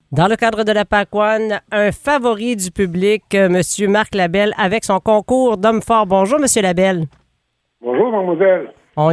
Dans le cadre de la PAC-1, un favori du public, M. Marc Labelle, avec son concours d'homme fort. Bonjour, M. Labelle. Bonjour, mademoiselle.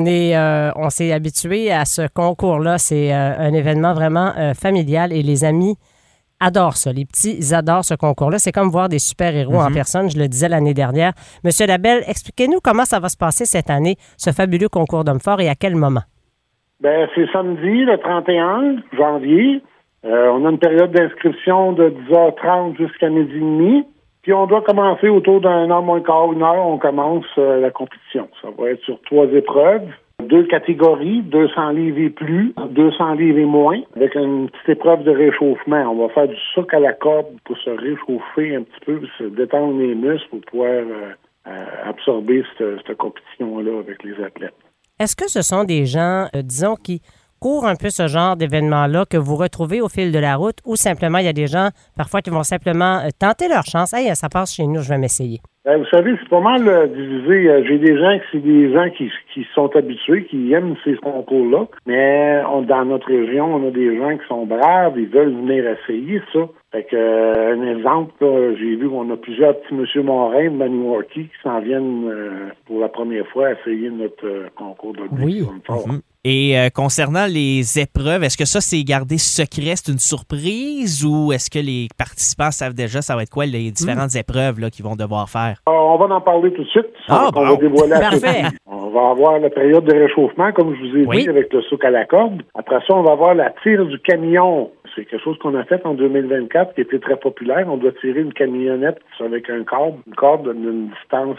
On s'est habitué à ce concours-là. C'est un événement vraiment familial et les amis adorent ça. Les petits adorent ce concours-là. C'est comme voir des super-héros en personne. Je le disais l'année dernière. M. Labelle, expliquez-nous comment ça va se passer cette année, ce fabuleux concours d'homme fort et à quel moment? Bien, c'est samedi, le 31 janvier. On a une période d'inscription de 10h30 jusqu'à midi et demi. Puis on doit commencer autour d'un heure moins quart, une heure, on commence la compétition. Ça va être sur 3 épreuves, 2 catégories, 200 livres et plus, 200 livres et moins, avec une petite épreuve de réchauffement. On va faire du souk à la corde pour se réchauffer un petit peu, se détendre les muscles pour pouvoir absorber cette compétition-là avec les athlètes. Est-ce que ce sont des gens, disons, qui courent un peu ce genre d'événement-là que vous retrouvez au fil de la route ou simplement il y a des gens parfois qui vont simplement tenter leur chance? Hey, ça passe chez nous, je vais m'essayer. Vous savez, c'est pas mal divisé. J'ai des gens qui sont habitués, qui aiment ces concours-là, mais dans notre région, on a des gens qui sont braves, ils veulent venir essayer ça. Fait que, un exemple, là, j'ai vu qu'on a plusieurs petits monsieur Morin de Maniwaki qui s'en viennent pour la première fois essayer notre concours de oui. Et concernant les épreuves, est-ce que ça, c'est gardé secret, c'est une surprise ou est-ce que les participants savent déjà ça va être quoi les différentes épreuves là, qu'ils vont devoir faire? On va en parler tout de suite. On va dévoiler Parfait. On va avoir la période de réchauffement, comme je vous ai dit, avec le souk à la corde. Après ça, on va avoir la tire du camion. C'est quelque chose qu'on a fait en 2024 qui était très populaire. On doit tirer une camionnette avec une corde d'une distance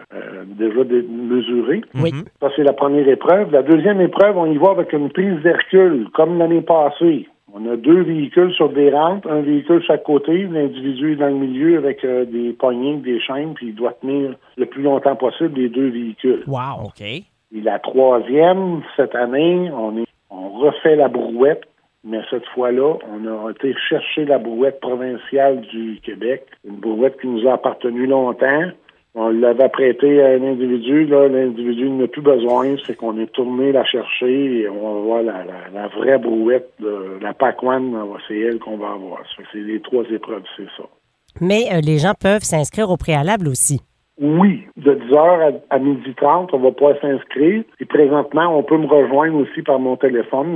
déjà mesurée. Oui. Ça, c'est la première épreuve. La deuxième épreuve, on y va avec une prise d'Hercule, comme l'année passée. On a 2 véhicules sur des rampes, un véhicule chaque côté, l'individu est dans le milieu avec des poignées, des chaînes, puis il doit tenir le plus longtemps possible les 2 véhicules. Wow, OK. Et la troisième, cette année, on refait la brouette, mais cette fois-là, on a été chercher la brouette provinciale du Québec, une brouette qui nous a appartenu longtemps. On l'avait prêtée à un individu, là, l'individu n'a plus besoin, c'est qu'on est tourné la chercher et on va voir la vraie brouette de la PAC-1, c'est elle qu'on va avoir. C'est les 3 épreuves, c'est ça. Mais les gens peuvent s'inscrire au préalable aussi. Oui, de 10h à 12h30, on va pouvoir s'inscrire. Et présentement, on peut me rejoindre aussi par mon téléphone,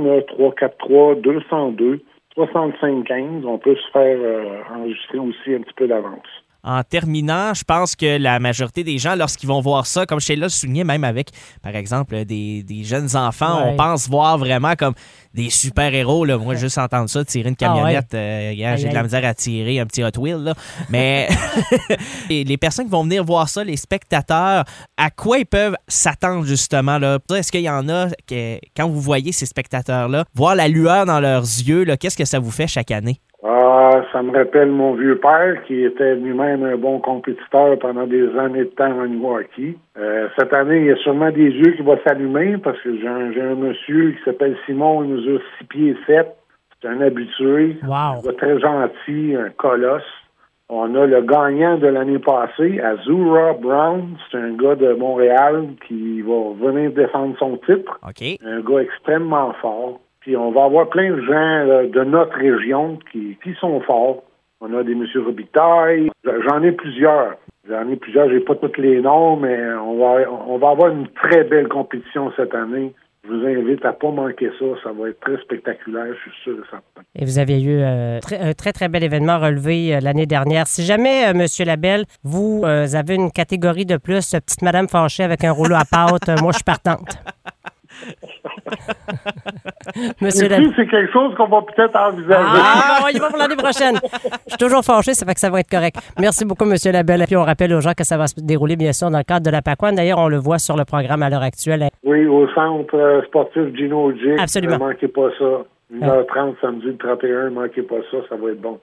343-202-6515. On peut se faire enregistrer aussi un petit peu d'avance. En terminant, je pense que la majorité des gens, lorsqu'ils vont voir ça, comme Sheila le soulignait, même avec, par exemple, des jeunes enfants, on pense voir vraiment comme des super-héros. Là. Moi, juste entendre ça, tirer une camionnette, j'ai de la misère à tirer un petit Hot Wheel. Là. Mais les personnes qui vont venir voir ça, les spectateurs, à quoi ils peuvent s'attendre justement? Là? Est-ce qu'il y en a, quand vous voyez ces spectateurs-là, voir la lueur dans leurs yeux, là, qu'est-ce que ça vous fait chaque année? Ça me rappelle mon vieux père qui était lui-même un bon compétiteur pendant des années de temps en Maniwaki. Cette année, il y a sûrement des yeux qui vont s'allumer parce que j'ai un monsieur qui s'appelle Simon, il mesure 6 pieds 7. C'est un habitué. Wow. Un gars très gentil, un colosse. On a le gagnant de l'année passée, Azura Brown. C'est un gars de Montréal qui va venir défendre son titre. OK. Un gars extrêmement fort. Puis on va avoir plein de gens de notre région qui sont forts. On a des M. Robitaille. J'en ai plusieurs. J'ai pas tous les noms, mais on va avoir une très belle compétition cette année. Je vous invite à pas manquer ça. Ça va être très spectaculaire, je suis sûr et certain. Et vous avez eu un très, très bel événement relevé l'année dernière. Si jamais, M. Labelle, vous avez une catégorie de plus, petite madame fâchée avec un rouleau à pâte, moi, je suis partante. Monsieur c'est quelque chose qu'on va peut-être envisager. On y va pour l'année prochaine. Je suis toujours fâché, ça fait que ça va être correct. Merci beaucoup, M. Labelle. Puis on rappelle aux gens que ça va se dérouler, bien sûr, dans le cadre de la PAC-1. D'ailleurs, on le voit sur le programme à l'heure actuelle. Oui, au centre sportif Gino G. Absolument. Ne manquez pas ça. 1h30 samedi le 31, ne manquez pas ça, ça va être bon.